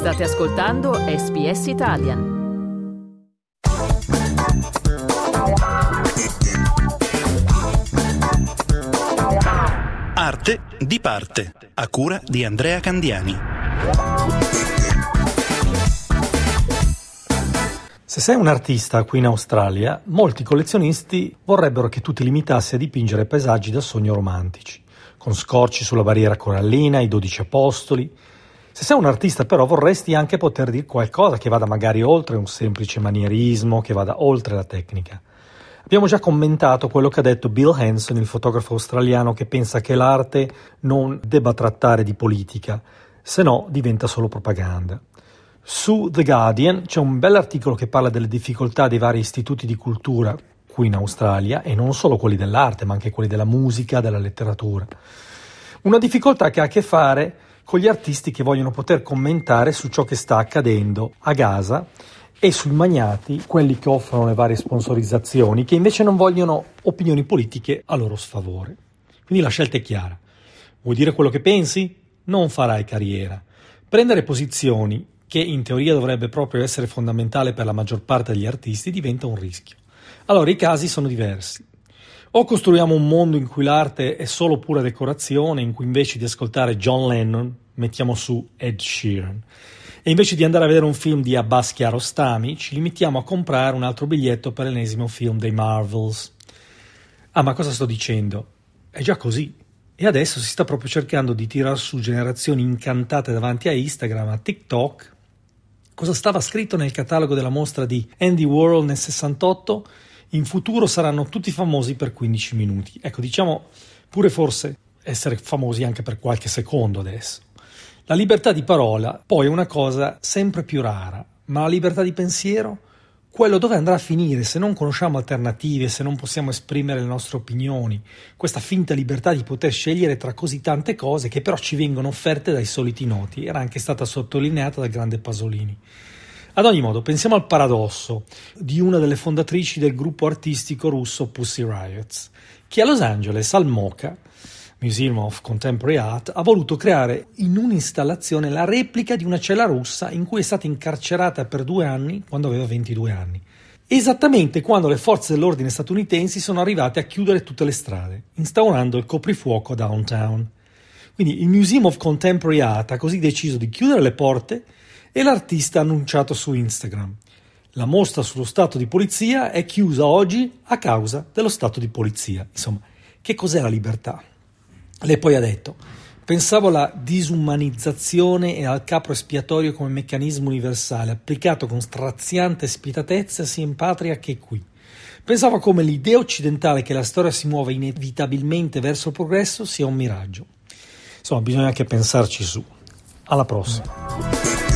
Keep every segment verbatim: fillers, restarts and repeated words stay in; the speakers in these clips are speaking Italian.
State ascoltando S B S Italian. Arte di parte, a cura di Andrea Candiani. Se sei un artista qui in Australia, molti collezionisti vorrebbero che tu ti limitassi a dipingere paesaggi da sogno romantici, con scorci sulla barriera corallina, i dodici apostoli. Se sei un artista però vorresti anche poter dire qualcosa che vada magari oltre un semplice manierismo, che vada oltre la tecnica. Abbiamo già commentato quello che ha detto Bill Henson, il fotografo australiano che pensa che l'arte non debba trattare di politica, se no diventa solo propaganda. Su The Guardian c'è un bell'articolo che parla delle difficoltà dei vari istituti di cultura qui in Australia, e non solo quelli dell'arte, ma anche quelli della musica, della letteratura. Una difficoltà che ha a che fare con gli artisti che vogliono poter commentare su ciò che sta accadendo a Gaza e sui magnati, quelli che offrono le varie sponsorizzazioni, che invece non vogliono opinioni politiche a loro sfavore. Quindi la scelta è chiara. Vuoi dire quello che pensi? Non farai carriera. Prendere posizioni, che in teoria dovrebbe proprio essere fondamentale per la maggior parte degli artisti, diventa un rischio. Allora i casi sono diversi. O costruiamo un mondo in cui l'arte è solo pura decorazione, in cui invece di ascoltare John Lennon mettiamo su Ed Sheeran. E invece di andare a vedere un film di Abbas Kiarostami, ci limitiamo a comprare un altro biglietto per l'ennesimo film dei Marvels. Ah, ma cosa sto dicendo? È già così. E adesso si sta proprio cercando di tirar su generazioni incantate davanti a Instagram, a TikTok. Cosa stava scritto nel catalogo della mostra di Andy Warhol nel sessantotto? In futuro saranno tutti famosi per quindici minuti. Ecco, diciamo pure forse essere famosi anche per qualche secondo adesso. La libertà di parola poi è una cosa sempre più rara, ma la libertà di pensiero, quello dove andrà a finire se non conosciamo alternative, se non possiamo esprimere le nostre opinioni, questa finta libertà di poter scegliere tra così tante cose che però ci vengono offerte dai soliti noti, era anche stata sottolineata dal grande Pasolini. Ad ogni modo, pensiamo al paradosso di una delle fondatrici del gruppo artistico russo Pussy Riots, che a Los Angeles, al MoCA, Museum of Contemporary Art, ha voluto creare in un'installazione la replica di una cella russa in cui è stata incarcerata per due anni quando aveva ventidue anni. Esattamente quando le forze dell'ordine statunitensi sono arrivate a chiudere tutte le strade, instaurando il coprifuoco downtown. Quindi il Museum of Contemporary Art ha così deciso di chiudere le porte e l'artista ha annunciato su Instagram: la mostra sullo stato di polizia è chiusa oggi a causa dello stato di polizia. Insomma, che cos'è la libertà? Lei poi ha detto: pensavo alla disumanizzazione e al capro espiatorio come meccanismo universale, applicato con straziante spietatezza sia in patria che qui. Pensavo come l'idea occidentale che la storia si muova inevitabilmente verso il progresso sia un miraggio. Insomma, bisogna anche pensarci su. Alla prossima.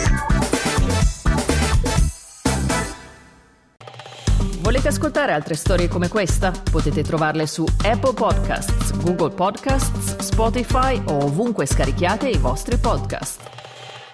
Volete ascoltare altre storie come questa? Potete trovarle su Apple Podcasts, Google Podcasts, Spotify o ovunque scarichiate i vostri podcast.